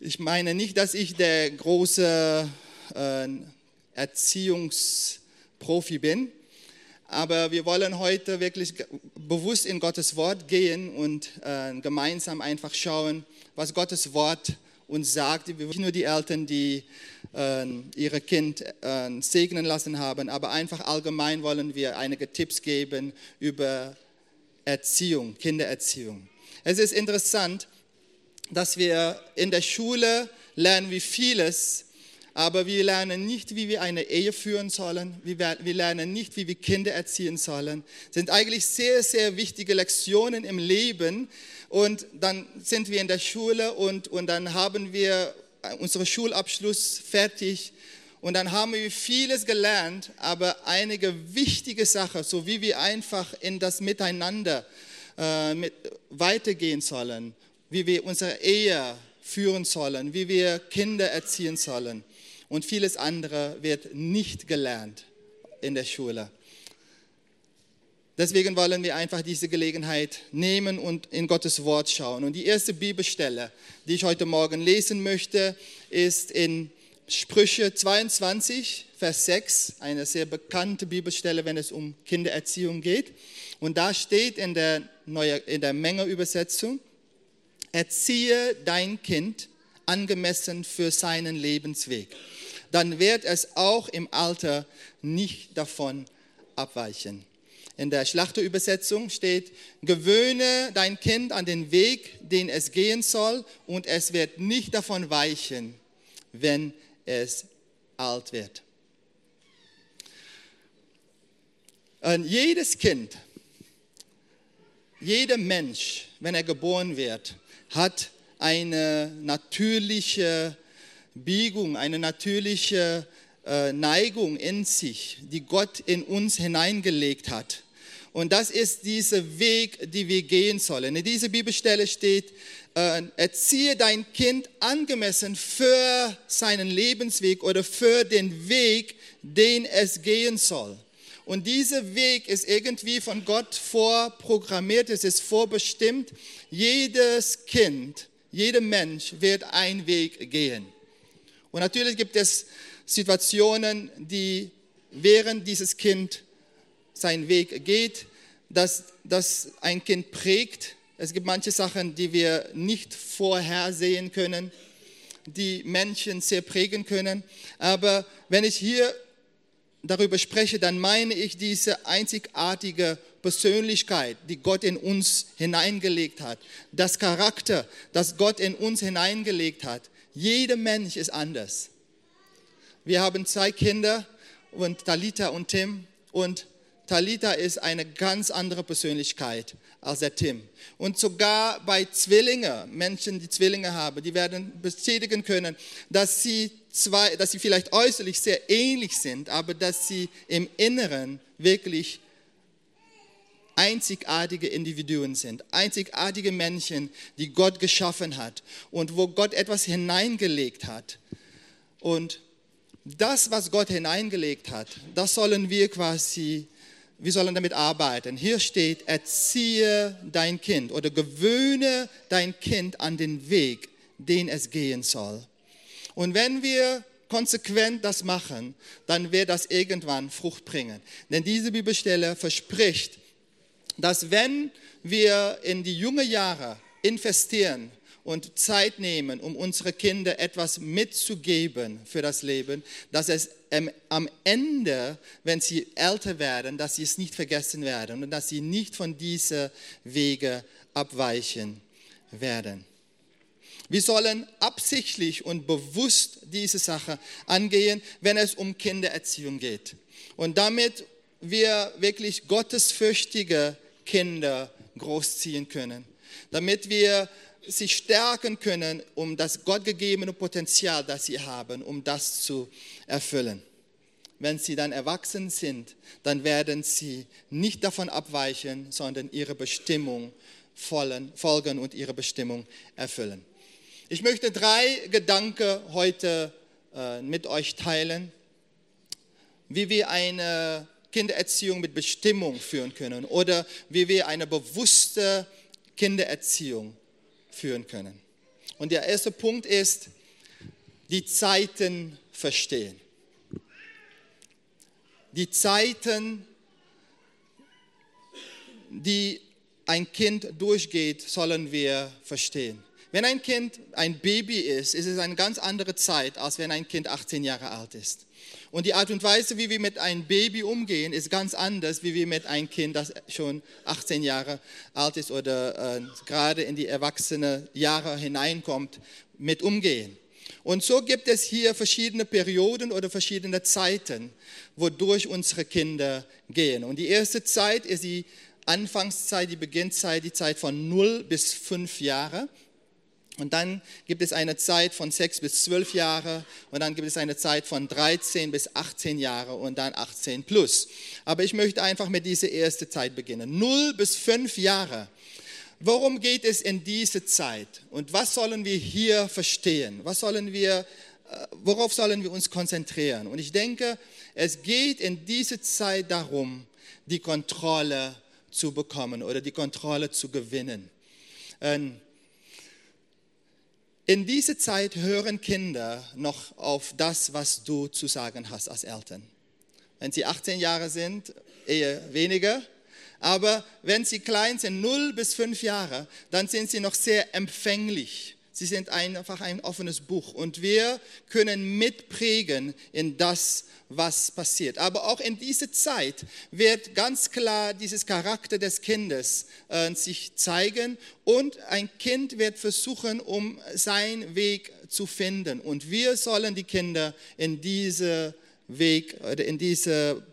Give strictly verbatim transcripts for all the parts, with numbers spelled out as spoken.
Ich meine nicht, dass ich der große äh, Erziehungsprofi bin, aber wir wollen heute wirklich bewusst in Gottes Wort gehen und äh, gemeinsam einfach schauen, was Gottes Wort uns sagt. Nicht nur die Eltern, die äh, ihre Kind äh, segnen lassen haben, aber einfach allgemein wollen wir einige Tipps geben über Erziehung, Kindererziehung. Es ist interessant, dass wir in der Schule lernen wie vieles, aber wir lernen nicht, wie wir eine Ehe führen sollen. Wir lernen nicht, wie wir Kinder erziehen sollen. Das sind eigentlich sehr, sehr wichtige Lektionen im Leben. Und dann sind wir in der Schule und, und dann haben wir unseren Schulabschluss fertig. Und dann haben wir vieles gelernt, aber einige wichtige Sachen, so wie wir einfach in das Miteinander äh, mit, weitergehen sollen, wie wir unsere Ehe führen sollen, wie wir Kinder erziehen sollen. Und vieles andere wird nicht gelernt in der Schule. Deswegen wollen wir einfach diese Gelegenheit nehmen und in Gottes Wort schauen. Und die erste Bibelstelle, die ich heute Morgen lesen möchte, ist in Sprüche zweiundzwanzig, Vers sechs, eine sehr bekannte Bibelstelle, wenn es um Kindererziehung geht. Und da steht in der, Neue, in der Menge-Übersetzung: Erziehe dein Kind angemessen für seinen Lebensweg. Dann wird es auch im Alter nicht davon abweichen. In der Schlachterübersetzung steht: Gewöhne dein Kind an den Weg, den es gehen soll, und es wird nicht davon weichen, wenn es alt wird. Und jedes Kind, jeder Mensch, wenn er geboren wird, hat eine natürliche Biegung, eine natürliche äh, Neigung in sich, die Gott in uns hineingelegt hat. Und das ist dieser Weg, den wir gehen sollen. In dieser Bibelstelle steht: äh, Erziehe dein Kind angemessen für seinen Lebensweg oder für den Weg, den es gehen soll. Und dieser Weg ist irgendwie von Gott vorprogrammiert, es ist vorbestimmt. Jedes Kind, jeder Mensch wird einen Weg gehen. Und natürlich gibt es Situationen, die während dieses Kind seinen Weg geht, dass das ein Kind prägt. Es gibt manche Sachen, die wir nicht vorhersehen können, die Menschen sehr prägen können. Aber wenn ich hier darüber spreche, dann meine ich diese einzigartige Persönlichkeit, die Gott in uns hineingelegt hat. Das Charakter, das Gott in uns hineingelegt hat. Jeder Mensch ist anders. Wir haben zwei Kinder, und Talita und Tim. Und Talita ist eine ganz andere Persönlichkeit als der Tim. Und sogar bei Zwillingen, Menschen, die Zwillinge haben, die werden bestätigen können, dass sie, zwei, dass sie vielleicht äußerlich sehr ähnlich sind, aber dass sie im Inneren wirklich einzigartige Individuen sind, einzigartige Menschen, die Gott geschaffen hat und wo Gott etwas hineingelegt hat. Und das, was Gott hineingelegt hat, das sollen wir quasi, wir sollen damit arbeiten. Hier steht: Erziehe dein Kind oder gewöhne dein Kind an den Weg, den es gehen soll. Und wenn wir konsequent das machen, dann wird das irgendwann Frucht bringen. Denn diese Bibelstelle verspricht, dass wenn wir in die jungen Jahre investieren und Zeit nehmen, um unsere Kinder etwas mitzugeben für das Leben, dass es am Ende, wenn sie älter werden, dass sie es nicht vergessen werden und dass sie nicht von diesen Wege abweichen werden. Wir sollen absichtlich und bewusst diese Sache angehen, wenn es um Kindererziehung geht. Und damit wir wirklich gottesfürchtige Kinder großziehen können. Damit wir sie stärken können, um das gottgegebene Potenzial, das sie haben, um das zu erfüllen. Wenn sie dann erwachsen sind, dann werden sie nicht davon abweichen, sondern ihre Bestimmung folgen und ihre Bestimmung erfüllen. Ich möchte drei Gedanken heute äh, mit euch teilen, wie wir eine Kindererziehung mit Bestimmung führen können oder wie wir eine bewusste Kindererziehung führen können. Und der erste Punkt ist, die Zeiten verstehen. Die Zeiten, die ein Kind durchgeht, sollen wir verstehen. Wenn ein Kind ein Baby ist, ist es eine ganz andere Zeit, als wenn ein Kind achtzehn Jahre alt ist. Und die Art und Weise, wie wir mit einem Baby umgehen, ist ganz anders, wie wir mit einem Kind, das schon achtzehn Jahre alt ist oder äh, gerade in die erwachsene Jahre hineinkommt, mit umgehen. Und so gibt es hier verschiedene Perioden oder verschiedene Zeiten, wodurch unsere Kinder gehen. Und die erste Zeit ist die Anfangszeit, die Beginnzeit, die Zeit von null bis fünf Jahre. Und dann gibt es eine Zeit von sechs bis zwölf Jahre und dann gibt es eine Zeit von dreizehn bis achtzehn Jahre und dann achtzehn plus. Aber ich möchte einfach mit dieser ersten Zeit beginnen. null bis fünf Jahre. Worum geht es in dieser Zeit? Und was sollen wir hier verstehen? Was sollen wir, worauf sollen wir uns konzentrieren? Und ich denke, es geht in dieser Zeit darum, die Kontrolle zu bekommen oder die Kontrolle zu gewinnen. In dieser Zeit hören Kinder noch auf das, was du zu sagen hast als Eltern. Wenn sie achtzehn Jahre sind, eher weniger. Aber wenn sie klein sind, null bis fünf Jahre, dann sind sie noch sehr empfänglich. Sie sind einfach ein offenes Buch und wir können mitprägen in das, was passiert. Aber auch in dieser Zeit wird ganz klar dieses Charakter des Kindes äh, sich zeigen und ein Kind wird versuchen, um seinen Weg zu finden. Und wir sollen die Kinder in diese Weg oder in diese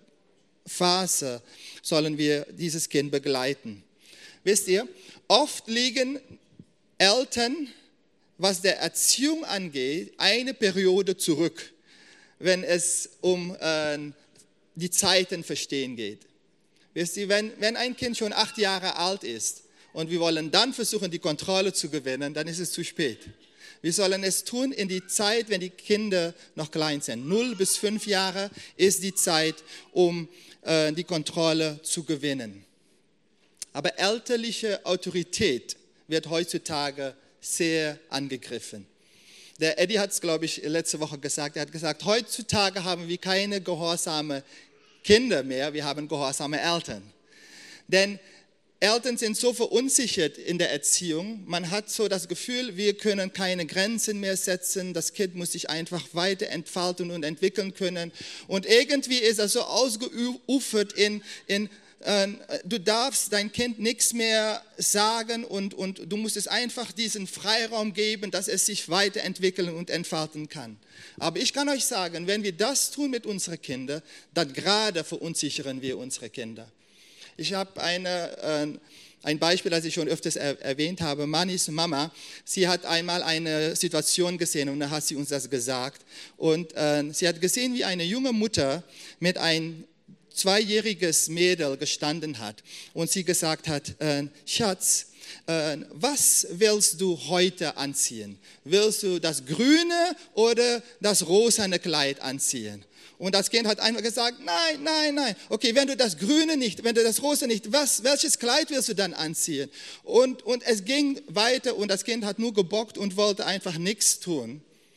Phase sollen wir dieses Kind begleiten. Wisst ihr, oft liegen Eltern, was der Erziehung angeht, eine Periode zurück, wenn es um äh, die Zeiten verstehen geht. Wisst ihr, wenn, wenn ein Kind schon acht Jahre alt ist und wir wollen dann versuchen, die Kontrolle zu gewinnen, dann ist es zu spät. Wir sollen es tun in die Zeit, wenn die Kinder noch klein sind. Null bis fünf Jahre ist die Zeit, um äh, die Kontrolle zu gewinnen. Aber elterliche Autorität wird heutzutage sehr angegriffen. Der Eddie hat es, glaube ich, letzte Woche gesagt. Er hat gesagt, heutzutage haben wir keine gehorsame Kinder mehr, wir haben gehorsame Eltern. Denn Eltern sind so verunsichert in der Erziehung. Man hat so das Gefühl, wir können keine Grenzen mehr setzen. Das Kind muss sich einfach weiter entfalten und entwickeln können. Und irgendwie ist das so ausgeufert in, in äh, du darfst dein Kind nichts mehr sagen und, und du musst es einfach diesen Freiraum geben, dass es sich weiterentwickeln und entfalten kann. Aber ich kann euch sagen, wenn wir das tun mit unseren Kindern, dann gerade verunsichern wir unsere Kinder. Ich habe eine, äh, ein Beispiel, das ich schon öfters er, erwähnt habe. Manis Mama, sie hat einmal eine Situation gesehen und da hat sie uns das gesagt. Und äh, sie hat gesehen, wie eine junge Mutter mit einem zweijähriges Mädel gestanden hat und sie gesagt hat, äh, Schatz, äh, was willst du heute anziehen? Willst du das grüne oder das rosane Kleid anziehen? Und das Kind hat einmal gesagt, nein, nein, nein. Okay, wenn du das Grüne nicht, wenn du das Rosa nicht, was, welches Kleid willst du dann anziehen? Und, und es ging weiter und das Kind hat nur gebockt und wollte einfach nichts tun.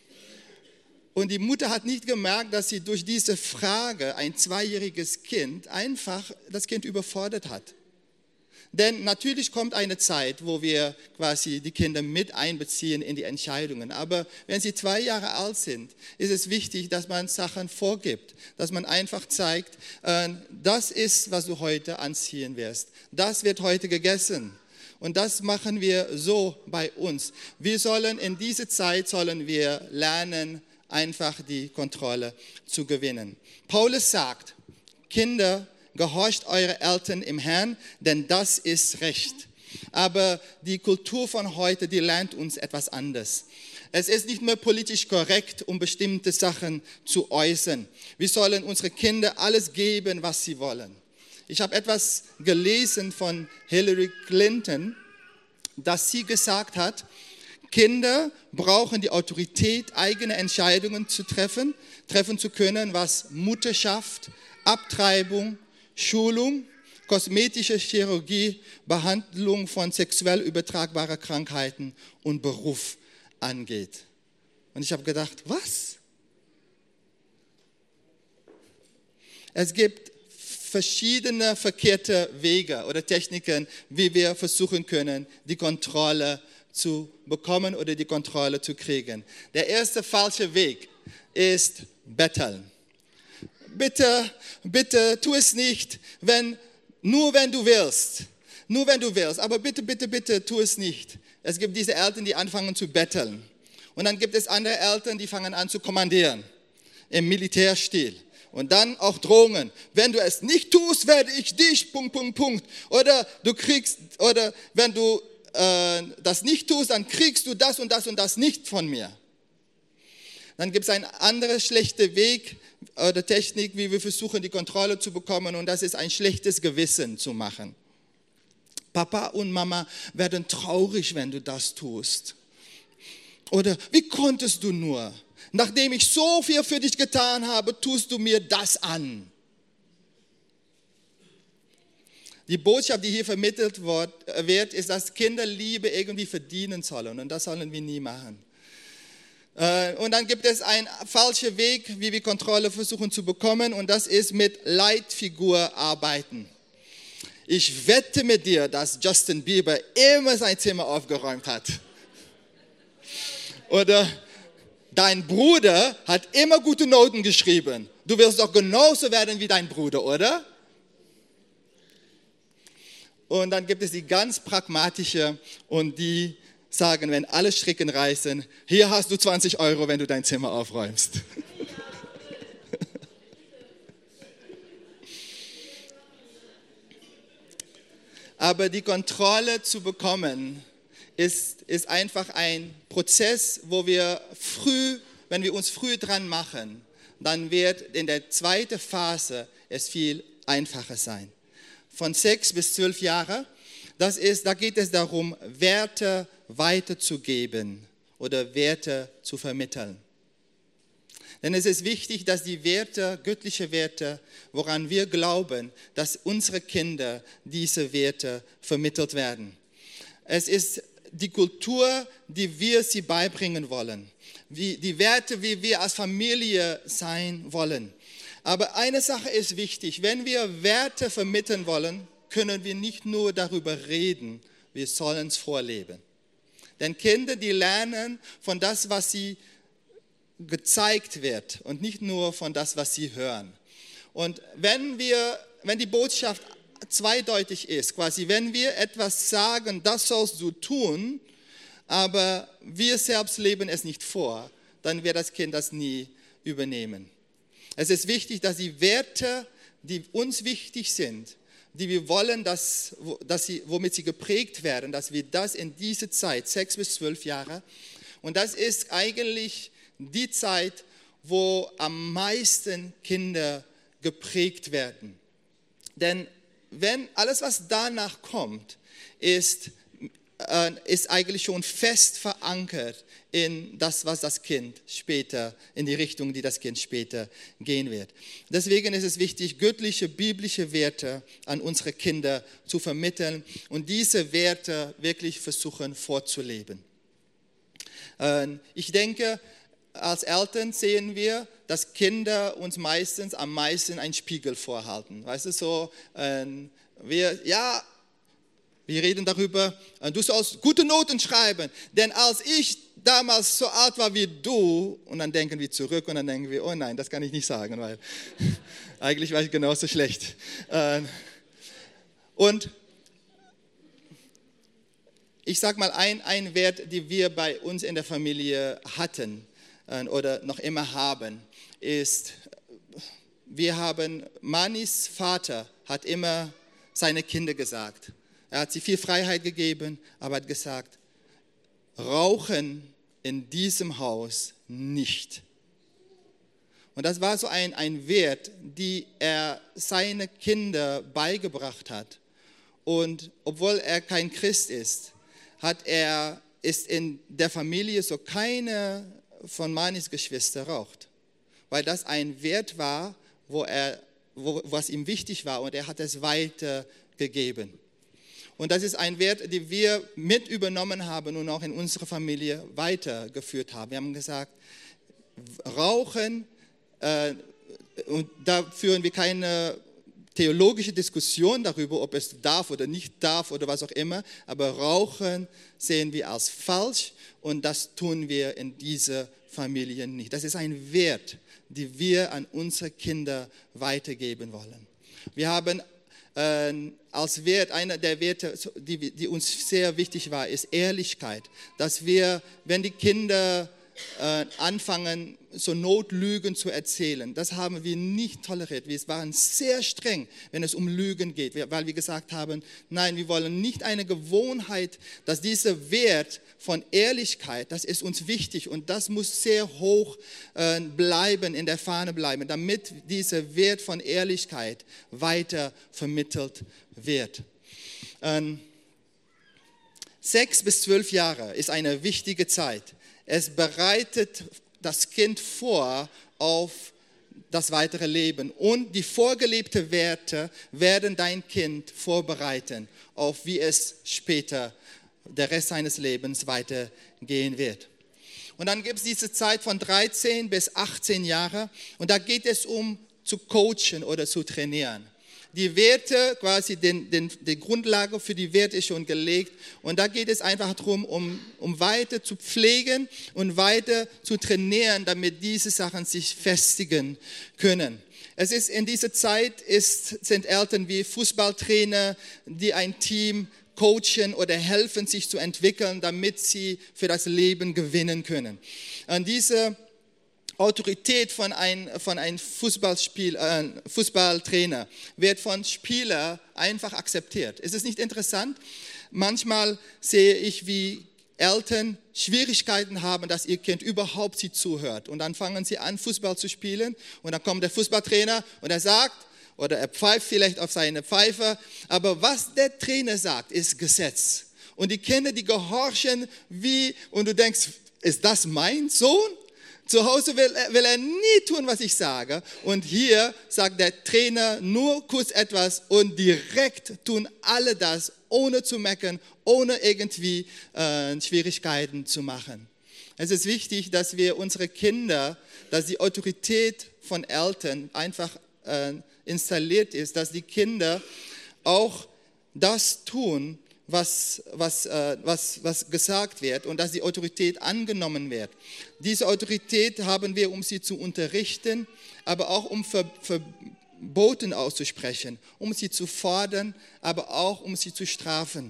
Und die Mutter hat nicht gemerkt, dass sie durch diese Frage ein zweijähriges Kind einfach das Kind überfordert hat. Denn natürlich kommt eine Zeit, wo wir quasi die Kinder mit einbeziehen in die Entscheidungen. Aber wenn sie zwei Jahre alt sind, ist es wichtig, dass man Sachen vorgibt. Dass man einfach zeigt, äh, das ist, was du heute anziehen wirst. Das wird heute gegessen. Und das machen wir so bei uns. Wir sollen in dieser Zeit sollen wir lernen, einfach die Kontrolle zu gewinnen. Paulus sagt, Kinder, gehorcht eure Eltern im Herrn, denn das ist Recht. Aber die Kultur von heute, die lernt uns etwas anderes. Es ist nicht mehr politisch korrekt, um bestimmte Sachen zu äußern. Wir sollen unsere Kinder alles geben, was sie wollen. Ich habe etwas gelesen von Hillary Clinton, dass sie gesagt hat, Kinder brauchen die Autorität, eigene Entscheidungen zu treffen, treffen zu können, was Mutterschaft, Abtreibung, Schulung, kosmetische Chirurgie, Behandlung von sexuell übertragbaren Krankheiten und Beruf angeht. Und ich habe gedacht, was? Es gibt verschiedene verkehrte Wege oder Techniken, wie wir versuchen können, die Kontrolle zu bekommen oder die Kontrolle zu kriegen. Der erste falsche Weg ist betteln. Bitte, bitte tu es nicht, wenn, nur wenn du willst. Nur wenn du willst. Aber bitte, bitte, bitte tu es nicht. Es gibt diese Eltern, die anfangen zu betteln. Und dann gibt es andere Eltern, die fangen an zu kommandieren. Im Militärstil. Und dann auch Drohungen. Wenn du es nicht tust, werde ich dich, Punkt, Punkt, Punkt. Oder du kriegst, oder wenn du äh, das nicht tust, dann kriegst du das und das und das nicht von mir. Dann gibt es einen anderen schlechten Weg oder Technik, wie wir versuchen, die Kontrolle zu bekommen. Und das ist ein schlechtes Gewissen zu machen. Papa und Mama werden traurig, wenn du das tust. Oder wie konntest du nur? Nachdem ich so viel für dich getan habe, tust du mir das an. Die Botschaft, die hier vermittelt wird, ist, dass Kinder Liebe irgendwie verdienen sollen. Und das sollen wir nie machen. Und dann gibt es einen falschen Weg, wie wir Kontrolle versuchen zu bekommen. Und das ist mit Leitfigur arbeiten. Ich wette mit dir, dass Justin Bieber immer sein Zimmer aufgeräumt hat. Oder dein Bruder hat immer gute Noten geschrieben. Du wirst doch genauso werden wie dein Bruder, oder? Und dann gibt es die ganz pragmatische und die sagen, wenn alle Stricken reißen, hier hast du zwanzig Euro, wenn du dein Zimmer aufräumst. Aber die Kontrolle zu bekommen, ist, ist einfach ein Prozess, wo wir früh, wenn wir uns früh dran machen, dann wird in der zweiten Phase es viel einfacher sein. Von sechs bis zwölf Jahre, das ist, da geht es darum, Werte weiterzugeben oder Werte zu vermitteln. Denn es ist wichtig, dass die Werte, göttliche Werte, woran wir glauben, dass unsere Kinder diese Werte vermittelt werden. Es ist die Kultur, die wir sie beibringen wollen. Wie, die Werte, wie wir als Familie sein wollen. Aber eine Sache ist wichtig. Wenn wir Werte vermitteln wollen, können wir nicht nur darüber reden, wir sollen es vorleben. Denn Kinder, die lernen von das, was sie gezeigt wird und nicht nur von das, was sie hören. Und wenn wir, wenn die Botschaft zweideutig ist, quasi, wenn wir etwas sagen, das sollst du tun, aber wir selbst leben es nicht vor, dann wird das Kind das nie übernehmen. Es ist wichtig, dass die Werte, die uns wichtig sind, die wir wollen, dass, dass sie, womit sie geprägt werden, dass wir das in diese Zeit, sechs bis zwölf Jahre, und das ist eigentlich die Zeit, wo am meisten Kinder geprägt werden. Denn wenn alles, was danach kommt, ist, äh, ist eigentlich schon fest verankert in das, was das Kind später, in die Richtung, die das Kind später gehen wird. Deswegen ist es wichtig, göttliche, biblische Werte an unsere Kinder zu vermitteln und diese Werte wirklich versuchen vorzuleben. Äh, ich denke, als Eltern sehen wir, dass Kinder uns meistens am meisten einen Spiegel vorhalten. Weißt du, so, äh, wir, ja, wir reden darüber, äh, du sollst gute Noten schreiben, denn als ich damals so alt war wie du, und dann denken wir zurück und dann denken wir, oh nein, das kann ich nicht sagen, weil eigentlich war ich genauso schlecht. Äh, und ich sage mal, ein, ein Wert, den wir bei uns in der Familie hatten, oder noch immer haben, ist, wir haben, Manis Vater hat immer seine Kinder gesagt, er hat sie viel Freiheit gegeben, aber hat gesagt, rauchen in diesem Haus nicht. Und das war so ein, ein Wert, die er seine Kinder beigebracht hat. Und obwohl er kein Christ ist, hat er, ist in der Familie so keine von Manis Geschwister raucht, weil das ein Wert war, wo er, wo, was ihm wichtig war und er hat es weitergegeben. Und das ist ein Wert, den wir mit übernommen haben und auch in unserer Familie weitergeführt haben. Wir haben gesagt, Rauchen, äh, und da führen wir keine theologische Diskussion darüber, ob es darf oder nicht darf oder was auch immer, aber Rauchen sehen wir als falsch und das tun wir in dieser Familie nicht. Das ist ein Wert, den wir an unsere Kinder weitergeben wollen. Wir haben äh, als Wert, einer der Werte, die, die uns sehr wichtig war, ist Ehrlichkeit. Dass wir, wenn die Kinder äh, anfangen, so Notlügen zu erzählen, das haben wir nicht toleriert. Wir waren sehr streng, wenn es um Lügen geht, weil wir gesagt haben, nein, wir wollen nicht eine Gewohnheit, dass dieser Wert von Ehrlichkeit, das ist uns wichtig und das muss sehr hoch äh, bleiben, in der Fahne bleiben, damit dieser Wert von Ehrlichkeit weiter vermittelt wird. Ähm, sechs bis zwölf Jahre ist eine wichtige Zeit. Es bereitet das Kind vor auf das weitere Leben und die vorgelebten Werte werden dein Kind vorbereiten auf wie es später der Rest seines Lebens weitergehen wird. Und dann gibt es diese Zeit von dreizehn bis achtzehn Jahre und da geht es um zu coachen oder zu trainieren. Die Werte, quasi den, den, die Grundlage für die Werte ist schon gelegt und da geht es einfach darum, um, um weiter zu pflegen und weiter zu trainieren, damit diese Sachen sich festigen können. Es ist in dieser Zeit ist, sind Eltern wie Fußballtrainer, die ein Team coachen oder helfen, sich zu entwickeln, damit sie für das Leben gewinnen können. Und diese Autorität von einem von ein Fußballspiel, äh, Fußballtrainer wird von Spielern einfach akzeptiert. Ist es nicht interessant? Manchmal sehe ich, wie Eltern Schwierigkeiten haben, dass ihr Kind überhaupt sie zuhört. Und dann fangen sie an, Fußball zu spielen. Und dann kommt der Fußballtrainer und er sagt, oder er pfeift vielleicht auf seine Pfeife. Aber was der Trainer sagt, ist Gesetz. Und die Kinder, die gehorchen wie, und du denkst, ist das mein Sohn? Zu Hause will er, will er nie tun, was ich sage. Und hier sagt der Trainer nur kurz etwas und direkt tun alle das, ohne zu meckern, ohne irgendwie äh, Schwierigkeiten zu machen. Es ist wichtig, dass wir unsere Kinder, dass die Autorität von Eltern einfach äh, installiert ist, dass die Kinder auch das tun, Was, was, äh, was, was gesagt wird und dass die Autorität angenommen wird. Diese Autorität haben wir, um sie zu unterrichten, aber auch um Ver, Verboten auszusprechen, um sie zu fordern, aber auch um sie zu strafen.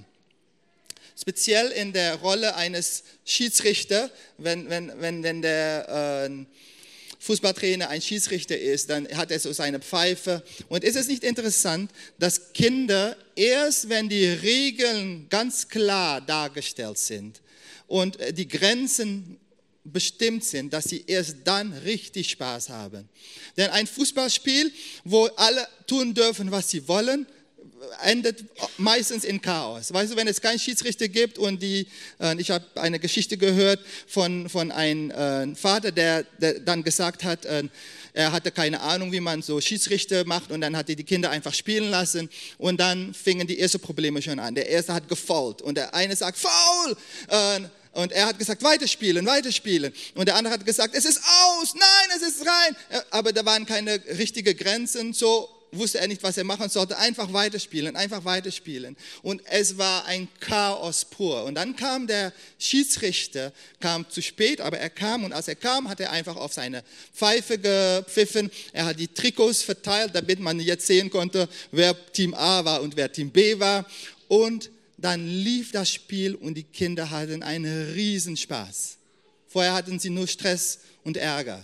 Speziell in der Rolle eines Schiedsrichters, wenn, wenn, wenn, wenn der äh, Fußballtrainer ein Schiedsrichter ist, dann hat er so seine Pfeife. Und ist es nicht interessant, dass Kinder erst, wenn die Regeln ganz klar dargestellt sind und die Grenzen bestimmt sind, dass sie erst dann richtig Spaß haben. Denn ein Fußballspiel, wo alle tun dürfen, was sie wollen, endet meistens in Chaos. Weißt du, wenn es keinen Schiedsrichter gibt und die, äh, ich habe eine Geschichte gehört von, von einem äh, Vater, der, der dann gesagt hat, äh, er hatte keine Ahnung, wie man so Schiedsrichter macht und dann hat er die Kinder einfach spielen lassen und dann fingen die ersten Probleme schon an. Der erste hat gefoult und der eine sagt, Foul! Äh, Und er hat gesagt, weiterspielen, weiterspielen. Und der andere hat gesagt, es ist aus, nein, es ist rein. Aber da waren keine richtigen Grenzen, so wusste er nicht, was er machen sollte. Einfach weiterspielen, einfach weiterspielen. Und es war ein Chaos pur. Und dann kam der Schiedsrichter, kam zu spät, aber er kam. Und als er kam, hat er einfach auf seine Pfeife gepfiffen. Er hat die Trikots verteilt, damit man jetzt sehen konnte, wer Team A war und wer Team B war. Und dann lief das Spiel und die Kinder hatten einen Riesenspaß. Vorher hatten sie nur Stress und Ärger.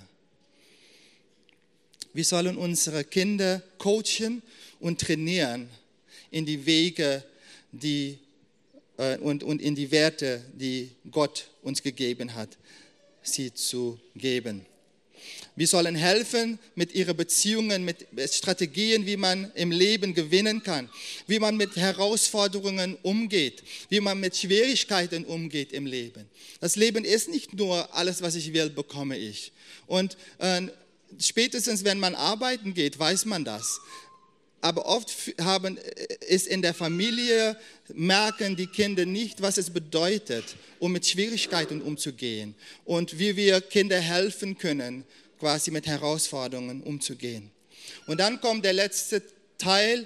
Wir sollen unsere Kinder coachen und trainieren in die Wege die, äh, und, und in die Werte, die Gott uns gegeben hat, sie zu geben. Wir sollen helfen mit ihren Beziehungen, mit Strategien, wie man im Leben gewinnen kann, wie man mit Herausforderungen umgeht, wie man mit Schwierigkeiten umgeht im Leben. Das Leben ist nicht nur alles, was ich will, bekomme ich. Und äh, spätestens, wenn man arbeiten geht, weiß man das. aber oft haben, ist in der Familie, merken die Kinder nicht, was es bedeutet, um mit Schwierigkeiten umzugehen und wie wir Kindern helfen können, quasi mit Herausforderungen umzugehen. Und dann kommt der letzte Teil,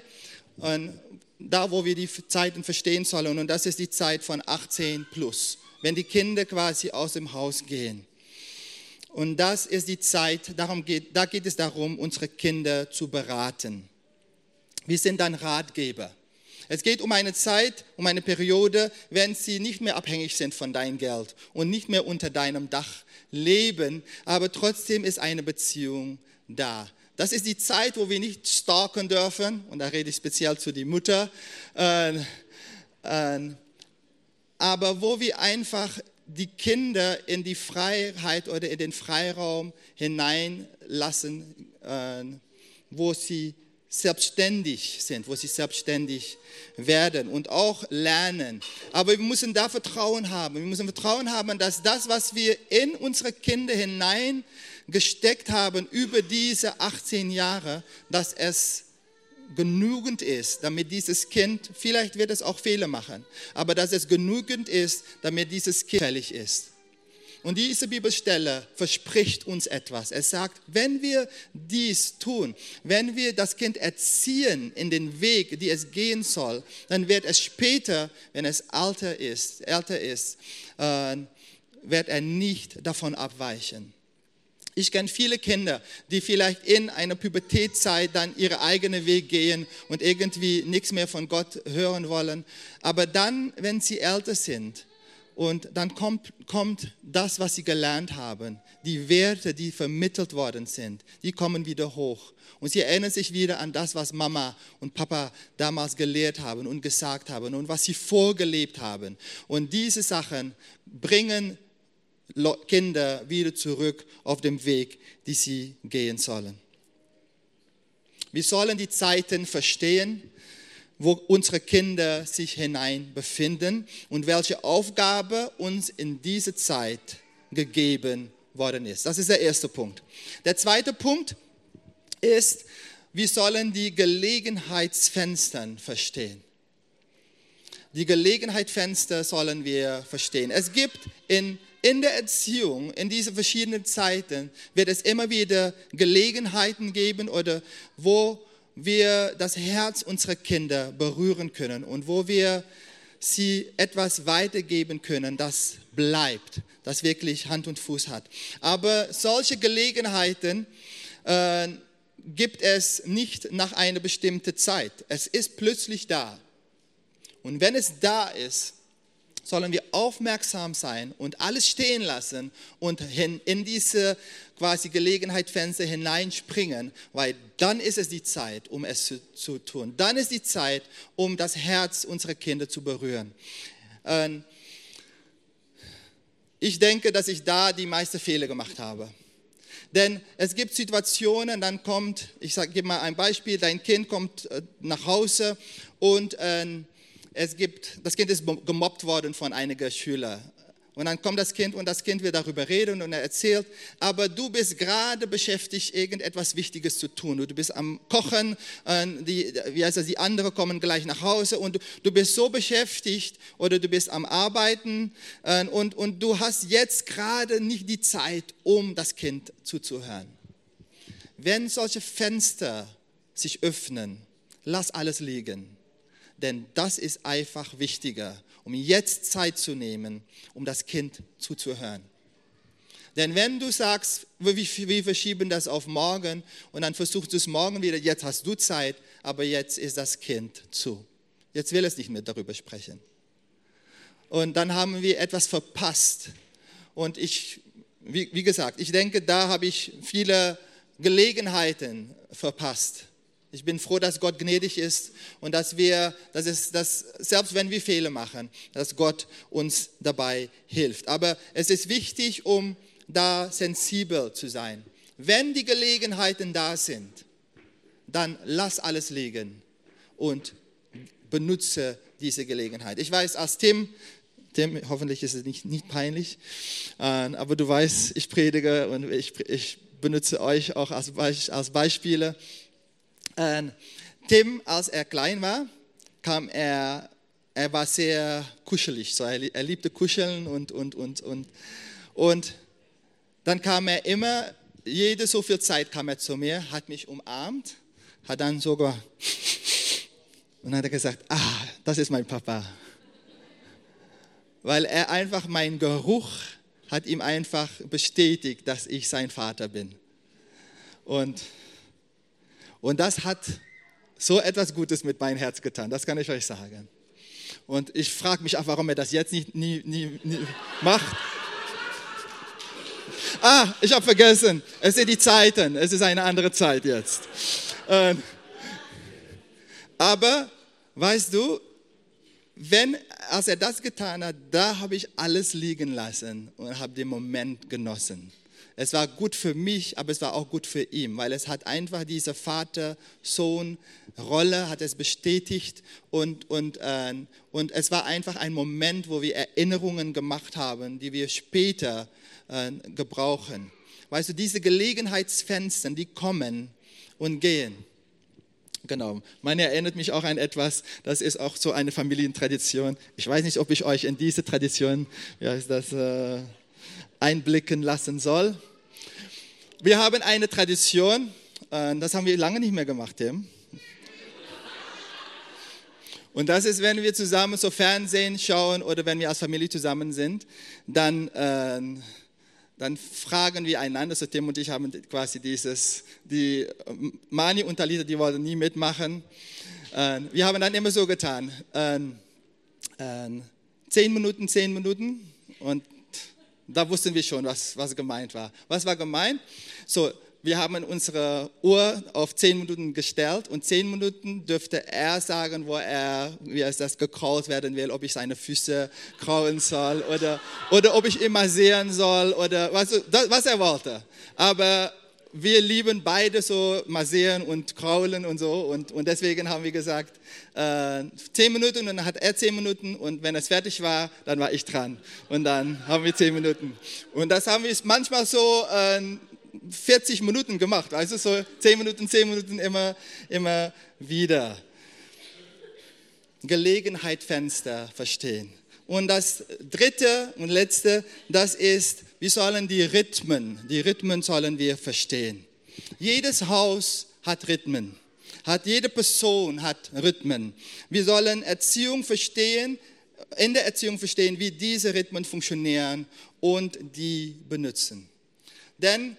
da wo wir die Zeiten verstehen sollen, und das ist die Zeit von achtzehn plus, wenn die Kinder quasi aus dem Haus gehen. Und das ist die Zeit, darum geht, da geht es darum, unsere Kinder zu beraten. Wir sind dann Ratgeber. Es geht um eine Zeit, um eine Periode, wenn sie nicht mehr abhängig sind von deinem Geld und nicht mehr unter deinem Dach leben, aber trotzdem ist eine Beziehung da. Das ist die Zeit, wo wir nicht stalken dürfen, und da rede ich speziell zu der Mutter, äh, äh, aber wo wir einfach die Kinder in die Freiheit oder in den Freiraum hineinlassen, äh, wo sie selbstständig sind, wo sie selbstständig werden und auch lernen. Aber wir müssen da Vertrauen haben. Wir müssen Vertrauen haben, dass das, was wir in unsere Kinder hineingesteckt haben über diese achtzehn Jahre, dass es genügend ist, damit dieses Kind, vielleicht wird es auch Fehler machen, aber dass es genügend ist, damit dieses Kind fällig ist. Und diese Bibelstelle verspricht uns etwas. Es sagt, wenn wir dies tun, wenn wir das Kind erziehen in den Weg, die es gehen soll, dann wird es später, wenn es älter ist, älter ist, äh, wird er nicht davon abweichen. Ich kenne viele Kinder, die vielleicht in einer Pubertätzeit dann ihren eigenen Weg gehen und irgendwie nichts mehr von Gott hören wollen. Aber dann, wenn sie älter sind, und dann kommt, kommt das, was sie gelernt haben, die Werte, die vermittelt worden sind, die kommen wieder hoch. Und sie erinnern sich wieder an das, was Mama und Papa damals gelehrt haben und gesagt haben und was sie vorgelebt haben. Und diese Sachen bringen Kinder wieder zurück auf den Weg, die sie gehen sollen. Wir sollen die Zeiten verstehen, wo unsere Kinder sich hinein befinden und welche Aufgabe uns in diese Zeit gegeben worden ist. Das ist der erste Punkt. Der zweite Punkt ist, wir sollen die Gelegenheitsfenster verstehen. Die Gelegenheitsfenster sollen wir verstehen. Es gibt in In der Erziehung, in diesen verschiedenen Zeiten, wird es immer wieder Gelegenheiten geben, oder wo wir das Herz unserer Kinder berühren können und wo wir sie etwas weitergeben können, das bleibt, das wirklich Hand und Fuß hat. Aber solche Gelegenheiten äh, gibt es nicht nach einer bestimmten Zeit. Es ist plötzlich da. Und wenn es da ist, sollen wir aufmerksam sein und alles stehen lassen und in diese quasi Gelegenheitsfenster hineinspringen, weil dann ist es die Zeit, um es zu, zu tun. Dann ist die Zeit, um das Herz unserer Kinder zu berühren. Ich denke, dass ich da die meisten Fehler gemacht habe. Denn es gibt Situationen, dann kommt, ich sage, gebe mal ein Beispiel, dein Kind kommt nach Hause und Es gibt, das Kind ist gemobbt worden von einigen Schülern. Und dann kommt das Kind und das Kind will darüber reden und er erzählt, aber du bist gerade beschäftigt, irgendetwas Wichtiges zu tun. Du bist am Kochen, die, wie heißt das, die anderen kommen gleich nach Hause und du, du bist so beschäftigt oder du bist am Arbeiten und, und du hast jetzt gerade nicht die Zeit, um das Kind zuzuhören. Wenn solche Fenster sich öffnen, lass alles liegen. Denn das ist einfach wichtiger, um jetzt Zeit zu nehmen, um das Kind zuzuhören. Denn wenn du sagst, wir verschieben das auf morgen und dann versuchst du es morgen wieder, jetzt hast du Zeit, aber jetzt ist das Kind zu. Jetzt will es nicht mehr darüber sprechen. Und dann haben wir etwas verpasst. Und ich, wie, wie gesagt, ich denke, da habe ich viele Gelegenheiten verpasst. Ich bin froh, dass Gott gnädig ist und dass wir, dass es, dass selbst wenn wir Fehler machen, dass Gott uns dabei hilft. Aber es ist wichtig, um da sensibel zu sein. Wenn die Gelegenheiten da sind, dann lass alles liegen und benutze diese Gelegenheit. Ich weiß, als Tim, Tim, hoffentlich ist es nicht, nicht peinlich, aber du weißt, ich predige und ich, ich benutze euch auch als, als Beispiele. Tim, als er klein war, kam er, er war sehr kuschelig. So, er, er liebte Kuscheln und, und, und, und, und dann kam er immer, jede so viel Zeit kam er zu mir, hat mich umarmt, hat dann sogar, und dann hat er gesagt, ah, das ist mein Papa. Weil er einfach, mein Geruch hat ihm einfach bestätigt, dass ich sein Vater bin. Und, und das hat so etwas Gutes mit meinem Herz getan, das kann ich euch sagen. Und ich frage mich auch, warum er das jetzt nicht, nie, nie, nie macht. Ah, ich habe vergessen, es sind die Zeiten, es ist eine andere Zeit jetzt. Ähm, aber, weißt du, wenn, als er das getan hat, da habe ich alles liegen lassen und habe den Moment genossen. Es war gut für mich, aber es war auch gut für ihn, weil es hat einfach diese Vater-Sohn-Rolle, hat es bestätigt und, und, äh, und es war einfach ein Moment, wo wir Erinnerungen gemacht haben, die wir später äh, gebrauchen. Weißt du, diese Gelegenheitsfenster, die kommen und gehen. Genau, meine erinnert mich auch an etwas, das ist auch so eine Familientradition. Ich weiß nicht, ob ich euch in diese Tradition, wie heißt das, äh, einblicken lassen soll. Wir haben eine Tradition, äh, das haben wir lange nicht mehr gemacht, Tim. Und das ist, wenn wir zusammen so Fernsehen schauen oder wenn wir als Familie zusammen sind, dann... Äh, Dann fragen wir einander, so Tim und ich haben quasi dieses, die Mani und Talita, die wollten nie mitmachen. Wir haben dann immer so getan, zehn Minuten, zehn Minuten und da wussten wir schon, was, was gemeint war. Was war gemeint? So, wir haben unsere Uhr auf zehn Minuten gestellt und zehn Minuten dürfte er sagen, wo er, wie es das gekrault werden will, ob ich seine Füße kraulen soll oder, oder ob ich ihn massieren soll oder was, was er wollte. Aber wir lieben beide so massieren und kraulen und so und, und deswegen haben wir gesagt, äh, zehn Minuten und dann hat er zehn Minuten und wenn es fertig war, dann war ich dran und dann haben wir zehn Minuten. Und das haben wir manchmal so... Äh, vierzig Minuten gemacht, also so zehn Minuten, zehn Minuten immer, immer wieder. Gelegenheitsfenster verstehen. Und das dritte und letzte, das ist, wir sollen die Rhythmen, die Rhythmen sollen wir verstehen. Jedes Haus hat Rhythmen, hat jede Person hat Rhythmen. Wir sollen Erziehung verstehen, in der Erziehung verstehen, wie diese Rhythmen funktionieren und die benutzen. Denn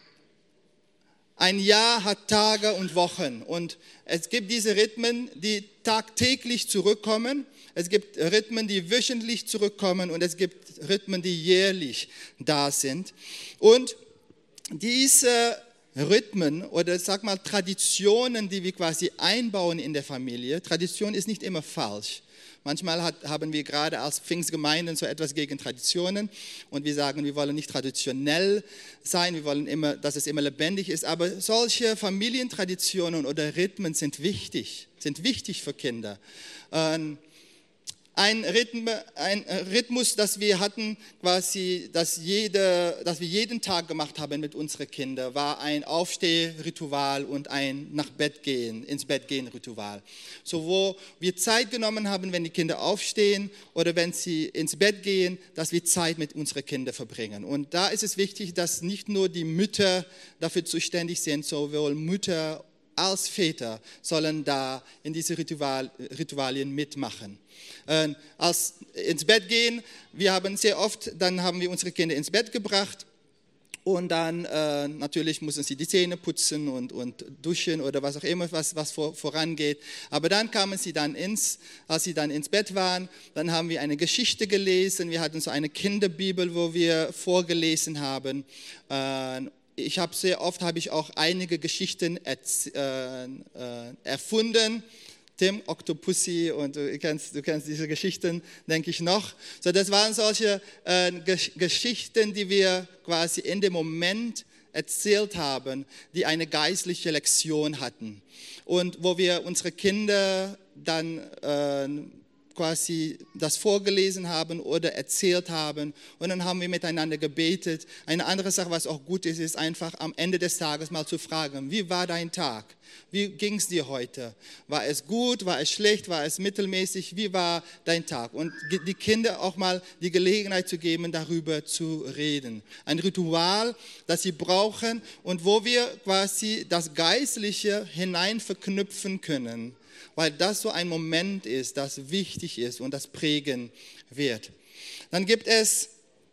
ein Jahr hat Tage und Wochen und es gibt diese Rhythmen, die tagtäglich zurückkommen. Es gibt Rhythmen, die wöchentlich zurückkommen und es gibt Rhythmen, die jährlich da sind. Und diese Rhythmen oder sag mal Traditionen, die wir quasi einbauen in der Familie, Tradition ist nicht immer falsch. Manchmal hat, haben wir gerade als Pfingstgemeinden so etwas gegen Traditionen und wir sagen, wir wollen nicht traditionell sein, wir wollen immer, dass es immer lebendig ist, aber solche Familientraditionen oder Rhythmen sind wichtig, sind wichtig für Kinder. Ähm, Ein, Rhythm, ein Rhythmus, das wir hatten, quasi, dass, jede, dass wir jeden Tag gemacht haben mit unseren Kindern, war ein Aufstehritual und ein nach Bett gehen, ins Bett gehen Ritual. So, wo wir Zeit genommen haben, wenn die Kinder aufstehen oder wenn sie ins Bett gehen, dass wir Zeit mit unseren Kindern verbringen. Und da ist es wichtig, dass nicht nur die Mütter dafür zuständig sind, sowohl Mütter als Väter sollen da in diese Ritual, Ritualien mitmachen. Äh, als ins Bett gehen, wir haben sehr oft, dann haben wir unsere Kinder ins Bett gebracht und dann äh, natürlich müssen sie die Zähne putzen und, und duschen oder was auch immer, was, was vor, vorangeht. Aber dann kamen sie dann ins, als sie dann ins Bett waren, dann haben wir eine Geschichte gelesen, wir hatten so eine Kinderbibel, wo wir vorgelesen haben. Äh, Ich habe sehr oft habe ich auch einige Geschichten erz, äh, äh, erfunden. Tim, Octopussy und du kennst, du kennst diese Geschichten, denke ich noch. So, das waren solche äh, Ge- Geschichten, die wir quasi in dem Moment erzählt haben, die eine geistliche Lektion hatten und wo wir unsere Kinder dann äh, quasi das vorgelesen haben oder erzählt haben und dann haben wir miteinander gebetet. Eine andere Sache, was auch gut ist, ist einfach am Ende des Tages mal zu fragen, wie war dein Tag? Wie ging es dir heute? War es gut? War es schlecht? War es mittelmäßig? Wie war dein Tag? Und die Kinder auch mal die Gelegenheit zu geben, darüber zu reden. Ein Ritual, das sie brauchen und wo wir quasi das Geistliche hinein verknüpfen können, weil das so ein Moment ist, das wichtig ist und das prägen wird. Dann gibt es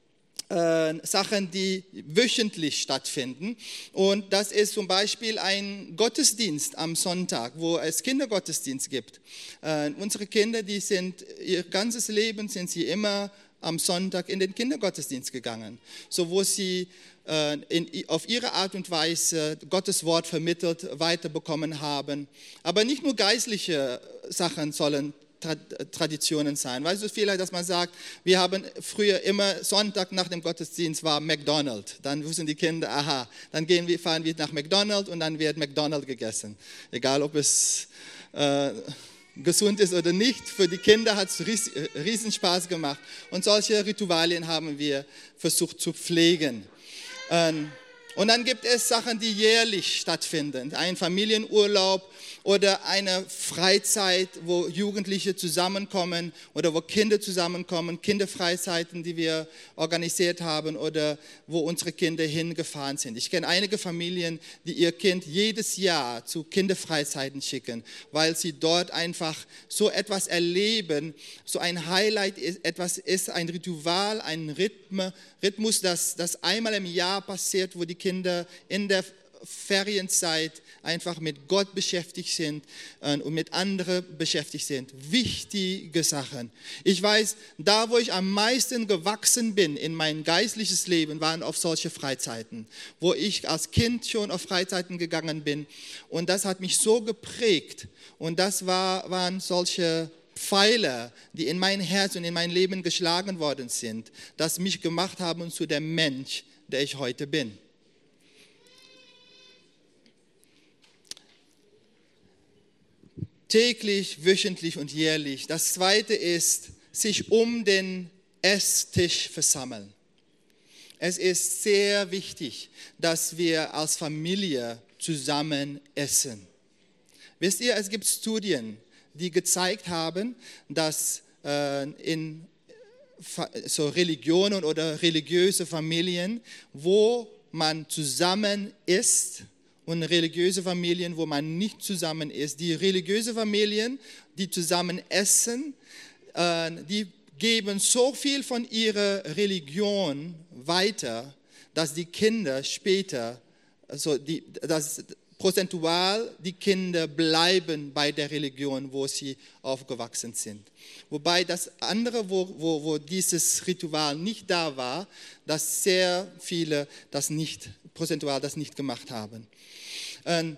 äh, Sachen, die wöchentlich stattfinden und das ist zum Beispiel ein Gottesdienst am Sonntag, wo es Kindergottesdienst gibt. Äh, unsere Kinder, die sind ihr ganzes Leben sind sie immer am Sonntag in den Kindergottesdienst gegangen, so wo sie äh, in, auf ihre Art und Weise Gottes Wort vermittelt weiterbekommen haben. Aber nicht nur geistliche Sachen sollen Traditionen sein. Weißt du, vielleicht, dass man sagt, wir haben früher immer Sonntag nach dem Gottesdienst war McDonald's. Dann wussten die Kinder, aha, dann gehen wir, fahren wir nach McDonald's und dann wird McDonald's gegessen. Egal, ob es äh, gesund ist oder nicht, für die Kinder hat es ries, riesen Spaß gemacht. Und solche Ritualien haben wir versucht zu pflegen. Ähm, und dann gibt es Sachen, die jährlich stattfinden. Ein Familienurlaub oder eine Freizeit, wo Jugendliche zusammenkommen oder wo Kinder zusammenkommen, Kinderfreizeiten, die wir organisiert haben oder wo unsere Kinder hingefahren sind. Ich kenne einige Familien, die ihr Kind jedes Jahr zu Kinderfreizeiten schicken, weil sie dort einfach so etwas erleben, so ein Highlight ist, etwas ist, ein Ritual, ein Rhythmus, Rhythmus das, das einmal im Jahr passiert, wo die Kinder in der Ferienzeit einfach mit Gott beschäftigt sind und mit anderen beschäftigt sind. Wichtige Sachen. Ich weiß, da wo ich am meisten gewachsen bin in mein geistliches Leben, waren auf solche Freizeiten, wo ich als Kind schon auf Freizeiten gegangen bin und das hat mich so geprägt und das war, waren solche Pfeiler, die in mein Herz und in mein Leben geschlagen worden sind, das mich gemacht haben zu dem Mensch, der ich heute bin. Täglich, wöchentlich und jährlich. Das zweite ist, sich um den Esstisch versammeln. Es ist sehr wichtig, dass wir als Familie zusammen essen. Wisst ihr, es gibt Studien, die gezeigt haben, dass äh, in so Religionen oder religiöse Familien, wo man zusammen isst, und religiöse Familien, wo man nicht zusammen ist. Die religiöse Familien, die zusammen essen, äh, die geben so viel von ihrer Religion weiter, dass die Kinder später, also die, dass prozentual die Kinder bleiben bei der Religion, wo sie aufgewachsen sind. Wobei das andere, wo, wo, wo dieses Ritual nicht da war, dass sehr viele das nicht, prozentual das nicht gemacht haben. Ähm,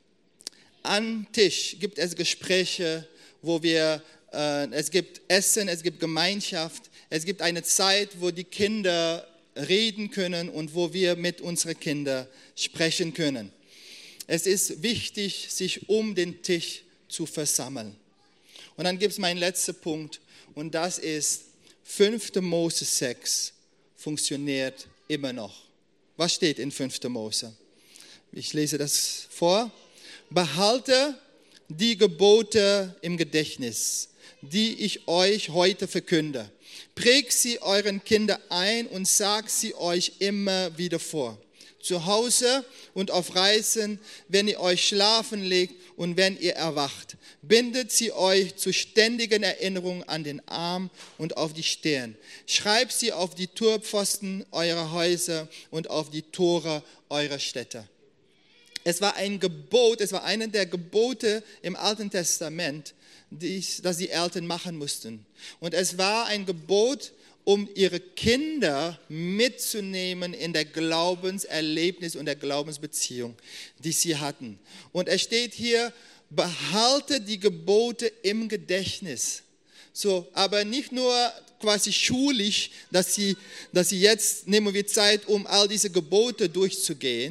am Tisch gibt es Gespräche, wo wir, äh, es gibt Essen, es gibt Gemeinschaft, es gibt eine Zeit, wo die Kinder reden können und wo wir mit unseren Kindern sprechen können. Es ist wichtig, sich um den Tisch zu versammeln. Und dann gibt es meinen letzten Punkt und das ist, fünfter Mose sechs funktioniert immer noch. Was steht in fünfter Mose? Ich lese das vor. Behalte die Gebote im Gedächtnis, die ich euch heute verkünde. Prägt sie euren Kindern ein und sagt sie euch immer wieder vor. Zu Hause und auf Reisen, wenn ihr euch schlafen legt und wenn ihr erwacht. Bindet sie euch zur ständigen Erinnerung an den Arm und auf die Stirn. Schreibt sie auf die Türpfosten eurer Häuser und auf die Tore eurer Städte. Es war ein Gebot, es war eine der Gebote im Alten Testament, die, das die Eltern machen mussten. Und es war ein Gebot, um ihre Kinder mitzunehmen in der Glaubenserlebnis und der Glaubensbeziehung, die sie hatten. Und es steht hier, behalte die Gebote im Gedächtnis. So, aber nicht nur quasi schulisch, dass sie, dass sie jetzt nehmen wir Zeit, um all diese Gebote durchzugehen,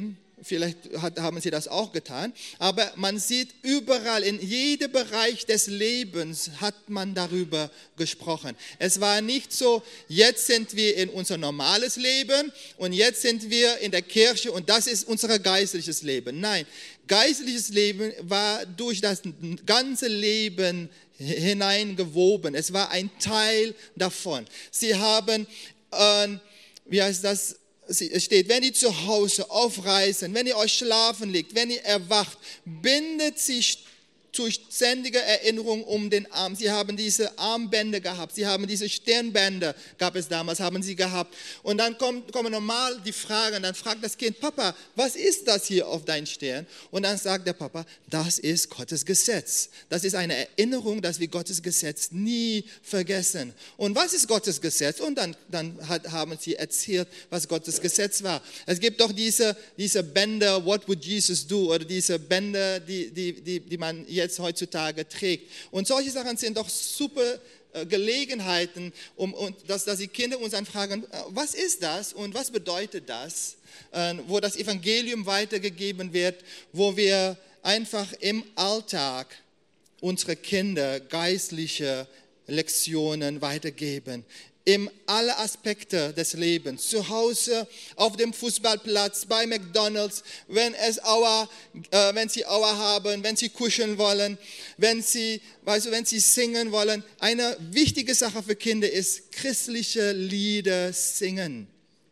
vielleicht hat, haben sie das auch getan, aber man sieht überall, in jedem Bereich des Lebens hat man darüber gesprochen. Es war nicht so, jetzt sind wir in unser normales Leben und jetzt sind wir in der Kirche und das ist unser geistliches Leben. Nein, geistliches Leben war durch das ganze Leben hineingewoben. Es war ein Teil davon. Sie haben, äh, wie heißt das, es steht, wenn ihr zu Hause aufreisen, wenn ihr euch schlafen legt, wenn ihr erwacht, bindet sich durch ständige Erinnerung um den Arm. Sie haben diese Armbänder gehabt, sie haben diese Stirnbänder, gab es damals, haben sie gehabt. Und dann kommt, kommen normal die Fragen, dann fragt das Kind, Papa, was ist das hier auf deinem Stirn? Und dann sagt der Papa, das ist Gottes Gesetz. Das ist eine Erinnerung, dass wir Gottes Gesetz nie vergessen. Und was ist Gottes Gesetz? Und dann, dann hat, haben sie erzählt, was Gottes Gesetz war. Es gibt doch diese, diese Bänder, What would Jesus do? Oder diese Bänder, die, die, die, die man jetzt jetzt heutzutage trägt. Und solche Sachen sind doch super äh, Gelegenheiten, um, um, dass, dass die Kinder uns dann fragen, äh, was ist das und was bedeutet das, äh, wo das Evangelium weitergegeben wird, wo wir einfach im Alltag unsere Kinder geistliche Lektionen weitergeben. In alle Aspekte des Lebens, zu Hause, auf dem Fußballplatz, bei McDonald's, wenn, es Aua, äh, wenn sie Aua haben, wenn sie kuscheln wollen, wenn sie, weißt du, wenn sie singen wollen. Eine wichtige Sache für Kinder ist, christliche Lieder singen.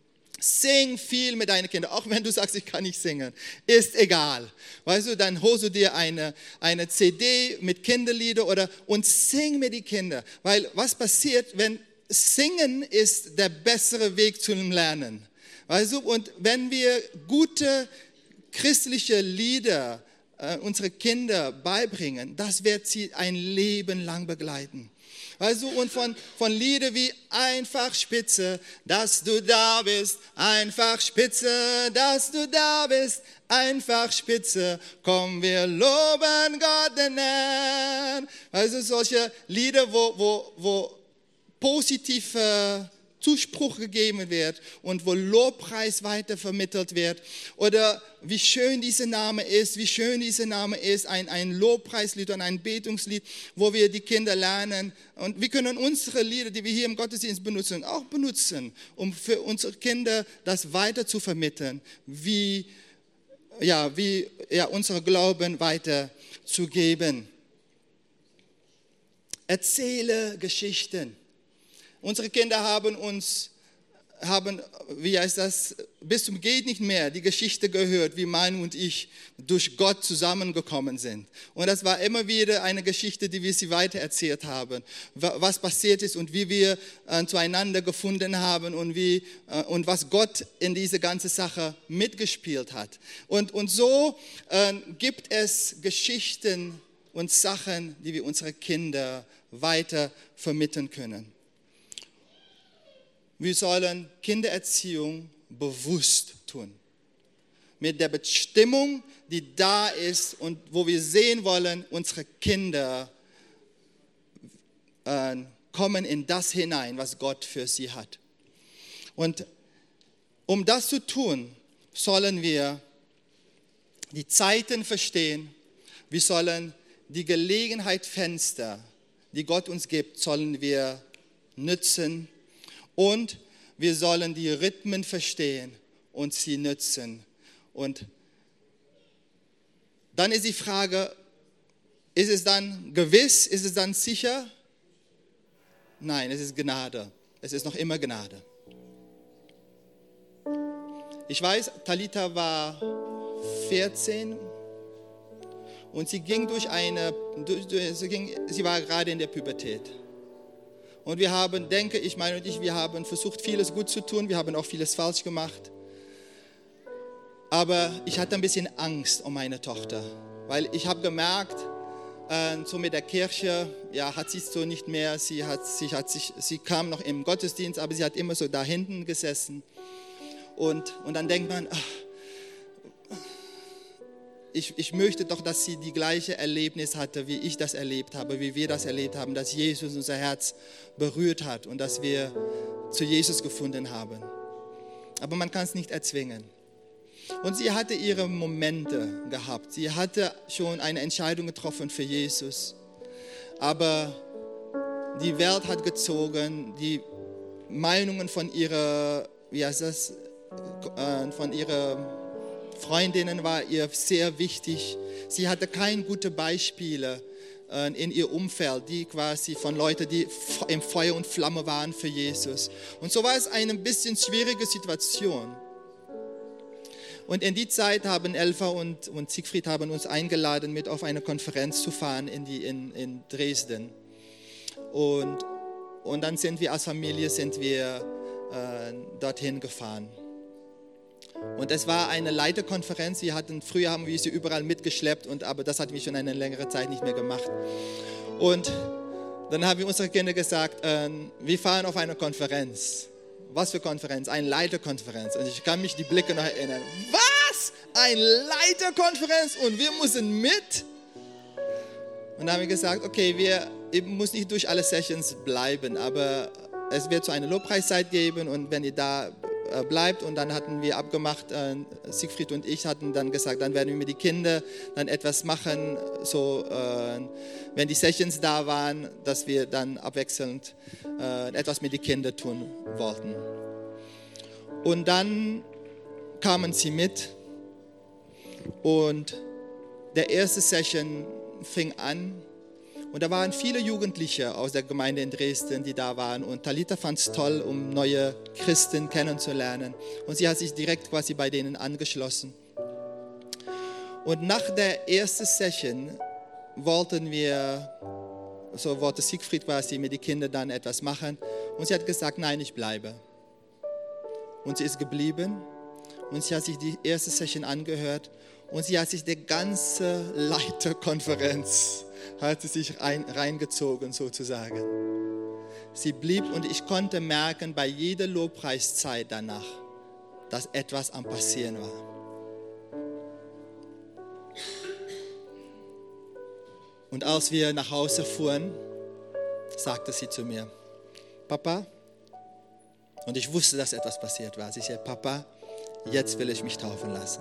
Sing viel mit deinen Kindern, auch wenn du sagst, ich kann nicht singen, ist egal. Weißt du, dann holst du dir eine, eine C D mit Kinderlieder oder, und sing mit den Kindern. Weil was passiert, wenn Singen ist der bessere Weg zum Lernen. Weißt du? Und wenn wir gute christliche Lieder äh, unsere Kinder beibringen, das wird sie ein Leben lang begleiten. Weißt du? Und von, von Lieder wie einfach spitze, dass du da bist, einfach spitze, dass du da bist, einfach spitze, komm, wir loben Gott den Herrn. Weißt du, solche Lieder, wo, wo, wo positiver Zuspruch gegeben wird und wo Lobpreis weitervermittelt wird. Oder wie schön dieser Name ist, wie schön dieser Name ist, ein, ein Lobpreislied und ein Betungslied, wo wir die Kinder lernen. Und wir können unsere Lieder, die wir hier im Gottesdienst benutzen, auch benutzen, um für unsere Kinder das weiter zu vermitteln, wie, ja, wie ja, unsere Glauben weiterzugeben. Erzähle Geschichten. Unsere Kinder haben uns, haben, wie heißt das, bis zum geht nicht mehr die Geschichte gehört, wie Manu und ich durch Gott zusammengekommen sind. Und das war immer wieder eine Geschichte, die wir sie weitererzählt haben, was passiert ist und wie wir äh, zueinander gefunden haben und, wie, äh, und was Gott in diese ganze Sache mitgespielt hat. Und, und so äh, gibt es Geschichten und Sachen, die wir unsere Kinder weiter vermitteln können. Wir sollen Kindererziehung bewusst tun. Mit der Bestimmung, die da ist und wo wir sehen wollen, unsere Kinder äh, kommen in das hinein, was Gott für sie hat. Und um das zu tun, sollen wir die Zeiten verstehen. Wir sollen die Gelegenheitsfenster, die Gott uns gibt, sollen wir nutzen. Und wir sollen die Rhythmen verstehen und sie nutzen. Und dann ist die Frage, ist es dann gewiss, ist es dann sicher? Nein, es ist Gnade. Es ist noch immer Gnade. Ich weiß, Talita war vierzehn und sie ging durch eine, durch, sie, ging, sie war gerade in der Pubertät. Und wir haben, denke ich, meine und ich, wir haben versucht, vieles gut zu tun. Wir haben auch vieles falsch gemacht. Aber ich hatte ein bisschen Angst um meine Tochter. Weil ich habe gemerkt, äh, so mit der Kirche, ja, hat sie es so nicht mehr. Sie, hat, sie, hat sich, sie kam noch im Gottesdienst, aber sie hat immer so da hinten gesessen. Und, und dann denkt man, ach, Ich, ich möchte doch, dass sie die gleiche Erlebnis hatte, wie ich das erlebt habe, wie wir das erlebt haben, dass Jesus unser Herz berührt hat und dass wir zu Jesus gefunden haben. Aber man kann es nicht erzwingen. Und sie hatte ihre Momente gehabt. Sie hatte schon eine Entscheidung getroffen für Jesus. Aber die Welt hat gezogen, die Meinungen von ihrer, wie heißt das, von ihren Freundinnen war ihr sehr wichtig. Sie hatte keine guten Beispiele in ihr Umfeld, die quasi von Leuten, die im Feuer und Flamme waren für Jesus. Und so war es eine bisschen schwierige Situation. Und in die Zeit haben Elfa und, und Siegfried haben uns eingeladen, mit auf eine Konferenz zu fahren in, die, in, in Dresden. Und, und dann sind wir als Familie sind wir, äh, dorthin gefahren. Und es war eine Leiterkonferenz. Wir hatten, früher haben wir sie überall mitgeschleppt, und, aber das hatten wir schon eine längere Zeit nicht mehr gemacht. Und dann haben wir unseren Kindern gesagt, äh, wir fahren auf eine Konferenz. Was für Konferenz? Eine Leiterkonferenz. Und ich kann mich die Blicke noch erinnern. Was? Eine Leiterkonferenz? Und wir müssen mit? Und dann haben wir gesagt, okay, wir müssen nicht durch alle Sessions bleiben, aber es wird so eine Lobpreiszeit geben, und wenn ihr da bleibt, und dann hatten wir abgemacht, äh, Siegfried und ich hatten dann gesagt, dann werden wir mit den Kindern dann etwas machen, so äh, wenn die Sessions da waren, dass wir dann abwechselnd äh, etwas mit den Kindern tun wollten. Und dann kamen sie mit, und der erste Session fing an. Und da waren viele Jugendliche aus der Gemeinde in Dresden, die da waren. Und Talita fand es toll, um neue Christen kennenzulernen. Und sie hat sich direkt quasi bei denen angeschlossen. Und nach der ersten Session wollten wir, so wollte Siegfried quasi mit den Kindern dann etwas machen. Und sie hat gesagt, nein, ich bleibe. Und sie ist geblieben. Und sie hat sich die erste Session angehört. Und sie hat sich die ganze Leiterkonferenz hat sie sich rein, reingezogen sozusagen. Sie blieb, und ich konnte merken bei jeder Lobpreiszeit danach, dass etwas am Passieren war. Und als wir nach Hause fuhren, sagte sie zu mir, Papa, und ich wusste, dass etwas passiert war. Sie sagte, Papa, jetzt will ich mich taufen lassen.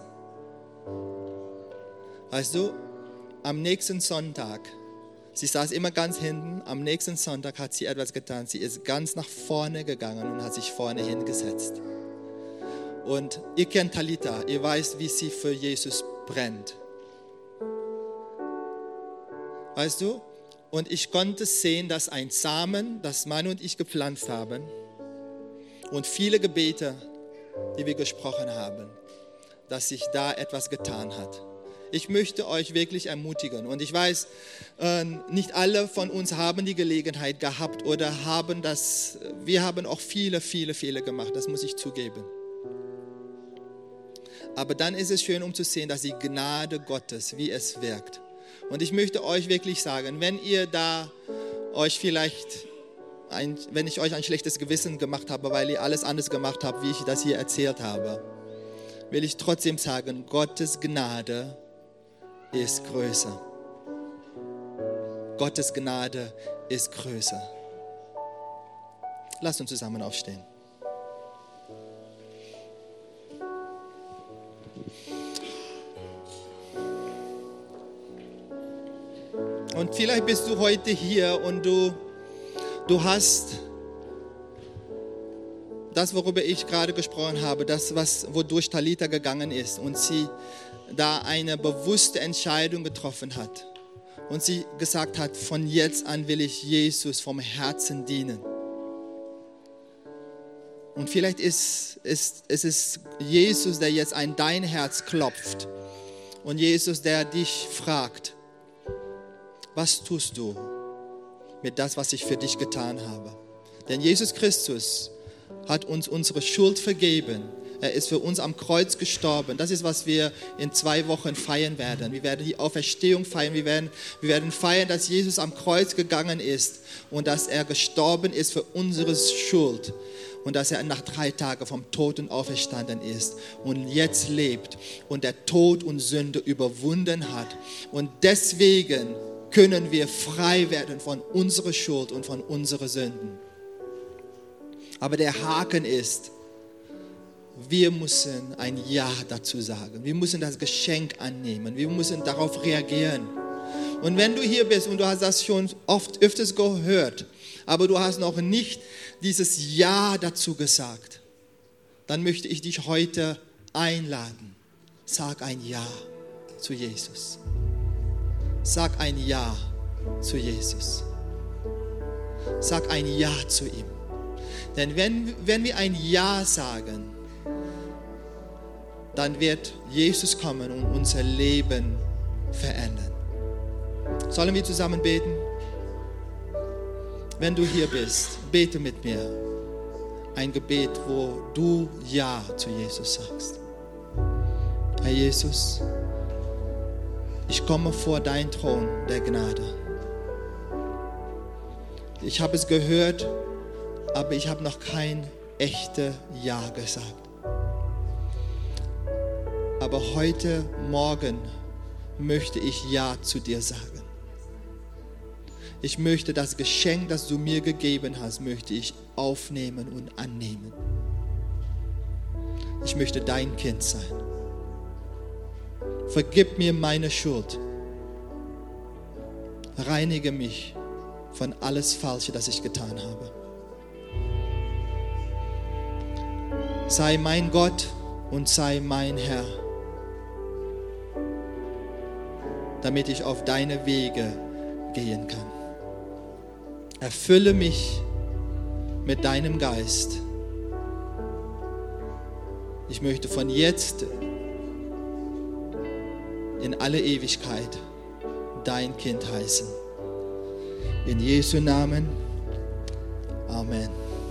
Weißt du, am nächsten Sonntag, sie saß immer ganz hinten, am nächsten Sonntag hat sie etwas getan. Sie ist ganz nach vorne gegangen und hat sich vorne hingesetzt. Und ihr kennt Talita, ihr weißt, wie sie für Jesus brennt. Weißt du? Und ich konnte sehen, dass ein Samen, das Mann und ich gepflanzt haben, und viele Gebete, die wir gesprochen haben, dass sich da etwas getan hat. Ich möchte euch wirklich ermutigen. Und ich weiß, nicht alle von uns haben die Gelegenheit gehabt oder haben das, wir haben auch viele, viele Fehler gemacht, das muss ich zugeben. Aber dann ist es schön, um zu sehen, dass die Gnade Gottes, wie es wirkt. Und ich möchte euch wirklich sagen, wenn ihr da euch vielleicht, ein, wenn ich euch ein schlechtes Gewissen gemacht habe, weil ihr alles anders gemacht habt, wie ich das hier erzählt habe, will ich trotzdem sagen, Gottes Gnade ist größer. Gottes Gnade ist größer. Lasst uns zusammen aufstehen. Und vielleicht bist du heute hier und du, du hast das, worüber ich gerade gesprochen habe, das, was, wodurch Talita gegangen ist und sie da eine bewusste Entscheidung getroffen hat und sie gesagt hat, von jetzt an will ich Jesus vom Herzen dienen. Und vielleicht ist, ist, ist es Jesus, der jetzt an dein Herz klopft und Jesus, der dich fragt, was tust du mit das, was ich für dich getan habe? Denn Jesus Christus hat uns unsere Schuld vergeben. Er ist für uns am Kreuz gestorben. Das ist, was wir in zwei Wochen feiern werden. Wir werden die Auferstehung feiern. Wir werden, wir werden feiern, dass Jesus am Kreuz gegangen ist und dass er gestorben ist für unsere Schuld und dass er nach drei Tagen vom Toten auferstanden ist und jetzt lebt und der Tod und Sünde überwunden hat. Und deswegen können wir frei werden von unserer Schuld und von unseren Sünden. Aber der Haken ist, wir müssen ein Ja dazu sagen. Wir müssen das Geschenk annehmen. Wir müssen darauf reagieren. Und wenn du hier bist und du hast das schon oft öfters gehört, aber du hast noch nicht dieses Ja dazu gesagt, dann möchte ich dich heute einladen. Sag ein Ja zu Jesus. Sag ein Ja zu Jesus. Sag ein Ja zu ihm. Denn wenn, wenn wir ein Ja sagen, dann wird Jesus kommen und unser Leben verändern. Sollen wir zusammen beten? Wenn du hier bist, bete mit mir ein Gebet, wo du Ja zu Jesus sagst. Herr Jesus, ich komme vor dein Thron der Gnade. Ich habe es gehört, aber ich habe noch kein echtes Ja gesagt. Aber heute Morgen möchte ich Ja zu dir sagen. Ich möchte das Geschenk, das du mir gegeben hast, möchte ich aufnehmen und annehmen. Ich möchte dein Kind sein. Vergib mir meine Schuld. Reinige mich von alles Falsche, das ich getan habe. Sei mein Gott und sei mein Herr, damit ich auf deine Wege gehen kann. Erfülle mich mit deinem Geist. Ich möchte von jetzt in alle Ewigkeit dein Kind heißen. In Jesu Namen. Amen.